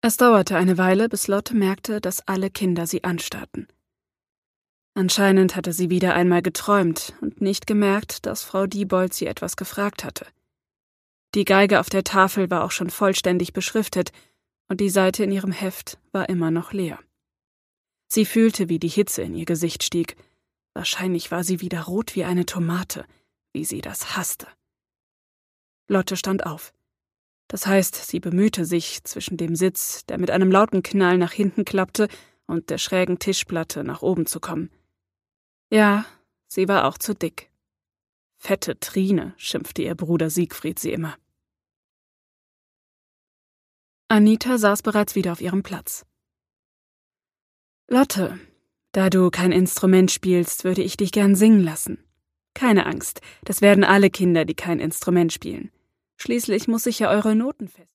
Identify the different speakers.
Speaker 1: Es dauerte eine Weile, bis Lotte merkte, dass alle Kinder sie anstarrten. Anscheinend hatte sie wieder einmal geträumt und nicht gemerkt, dass Frau Diebold sie etwas gefragt hatte. Die Geige auf der Tafel war auch schon vollständig beschriftet und die Seite in ihrem Heft war immer noch leer. Sie fühlte, wie die Hitze in ihr Gesicht stieg. Wahrscheinlich war sie wieder rot wie eine Tomate, wie sie das hasste. Lotte stand auf. Das heißt, sie bemühte sich, zwischen dem Sitz, der mit einem lauten Knall nach hinten klappte, und der schrägen Tischplatte nach oben zu kommen. Ja, sie war auch zu dick. Fette Trine, schimpfte ihr Bruder Siegfried sie immer. Anita saß bereits wieder auf ihrem Platz. »Lotte, da du kein Instrument spielst, würde ich dich gern singen lassen. Keine Angst, das werden alle Kinder, die kein Instrument spielen. Schließlich muss ich ja eure Noten fest.«